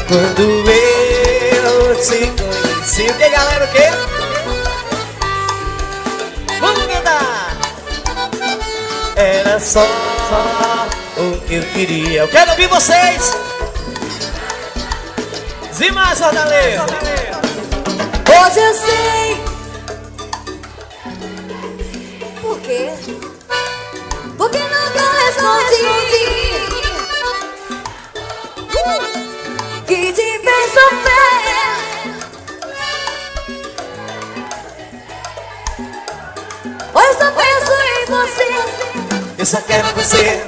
Quando eu te conheci. O que, galera, o quê? Vamos cantar! Era só o que eu queria. Eu quero ouvir vocês! Zimar Fortaleza! Hoje eu sei. Por quê? Porque não correspondi. Que te fez sofrer. Hoje eu só penso em você. Eu só quero você.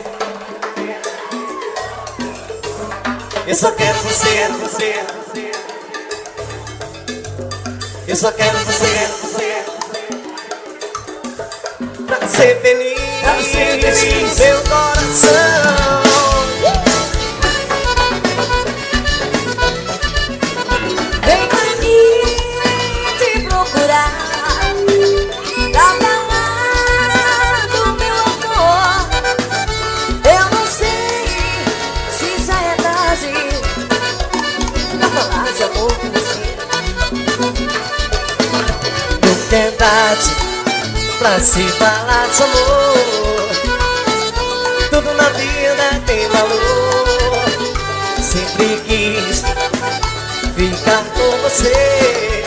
Eu só quero você, você. Eu só quero você, você. Pra ser feliz, meu coração. Vem pra mim te procurar. Pra falar do meu amor. Eu não sei se já é tarde pra falar de amor com você. Nunca é tarde pra se falar de amor. Tudo na vida tem valor. Sempre quis ficar com você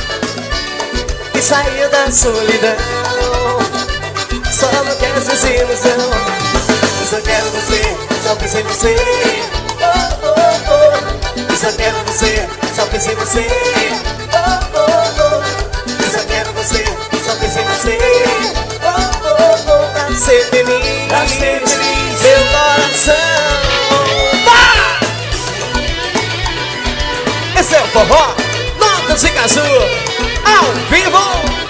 e sair da solidão. Só não quero desilusão. Eu só quero você, só penso em você. Oh, oh, oh. Eu só quero você, só penso em você. Oh, oh, oh. Eu só quero você, só penso em você. Oh, oh, oh. Pra ser feliz, meu coração. Vai! Esse é o forró, Notas de Casu, ao vivo.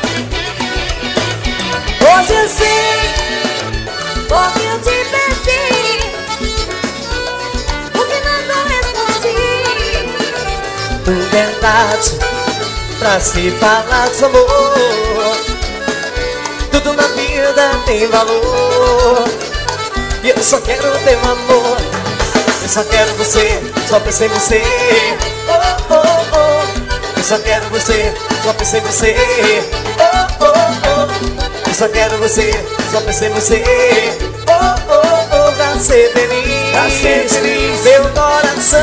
Hoje eu sei porque eu te pensei. Porque não correspondi. Tudo é tarde pra se falar de amor. Tudo na vida tem valor. E eu só quero teu amor. Eu só quero você, só penso em você. Oh, oh, oh. Eu só quero você, só penso em você. Oh, oh, oh. Eu só quero você, só penso em você. Oh, oh, oh. Pra ser feliz, meu coração.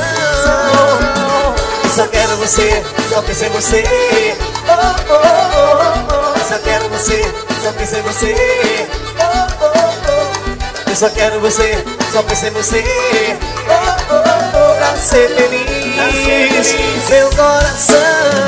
Eu só quero você, só penso em você. Oh, oh, oh, oh. Eu só quero você, só penso em você. Oh, oh, oh. Eu só quero você, só penso em você. Oh, oh, oh. Pra ser feliz, meu coração.